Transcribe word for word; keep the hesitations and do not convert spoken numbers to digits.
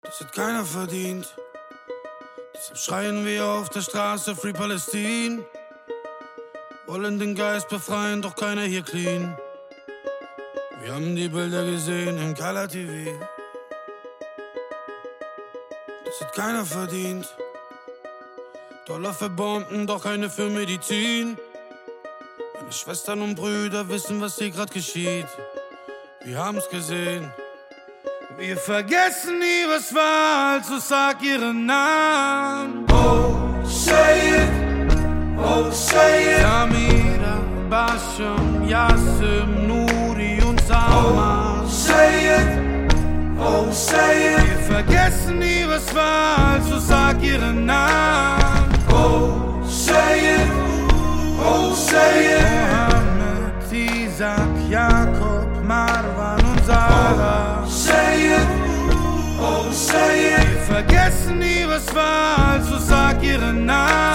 Das hat keiner verdient. Deshalb schreien wir auf der Straße Free Palestine. Wollen den Geist befreien, doch keiner hier clean. Wir haben die Bilder gesehen im Color T V. Das hat keiner verdient. Dollar für Bomben, doch keine für Medizin. Meine Schwestern und Brüder wissen, was hier grad geschieht. Wir haben's gesehen. Wir vergessen nie, was war, also sag ihren Namen. Oh, say it, oh, say it. Samira, Basham, Yassim, Nuri und Salma. Oh, say it, oh, say it. Wir vergessen nie, was war, also sag ihren Namen. Oh, say it, oh, say it. Mohammed, Isaac, Jakob, Marwan und Sarah. Oh, say it, oh, say it. Wir vergessen nie, was war, also sag ihren Namen.